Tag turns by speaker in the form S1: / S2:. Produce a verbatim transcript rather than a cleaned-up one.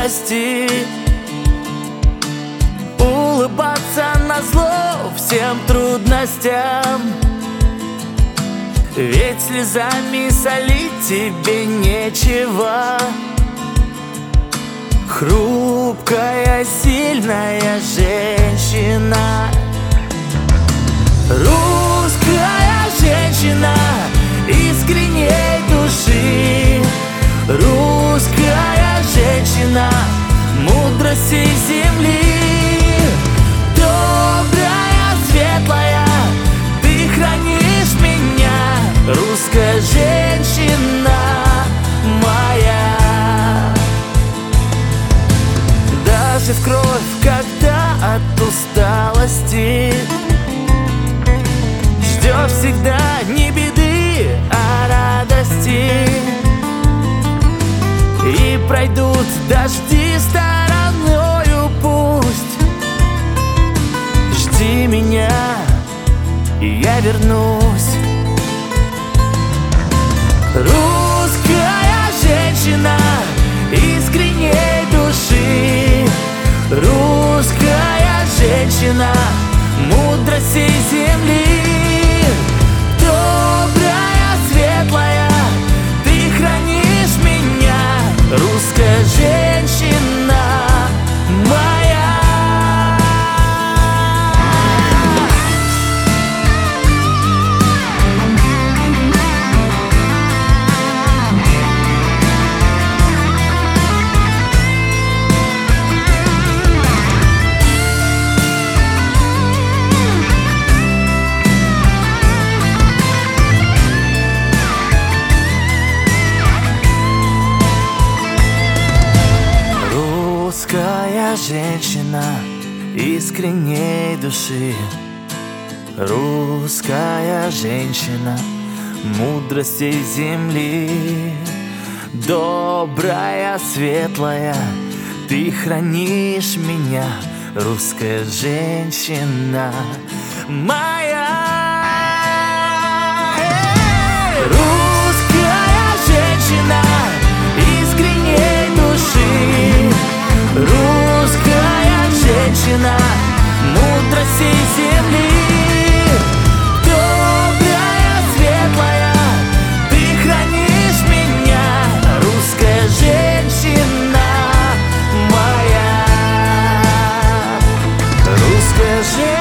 S1: радости, улыбаться назло всем трудностям. Ведь слезами солить тебе нечего. Хрупкая, сильная женщина, русская женщина искренней души, русская женщина мудрости земли. Добрая, светлая, ты хранишь меня, русская женщина моя. Даже в кровь, когда от усталости ждешь всегда не беды, а радости. И пройдут дожди стороною пусть. Жди меня, и я вернусь. Русская женщина искренней души, русская женщина мудрости земли. Добрая, светлая, ты хранишь меня, русская женщина моя. Русская женщина искренней души, русская женщина мудрости земли. Добрая, светлая, ты хранишь меня, русская женщина моя. Русская женщина искренней души, русская женщина мудрости земли. Добрая, светлая, ты хранишь меня, русская женщина моя, русская женщина.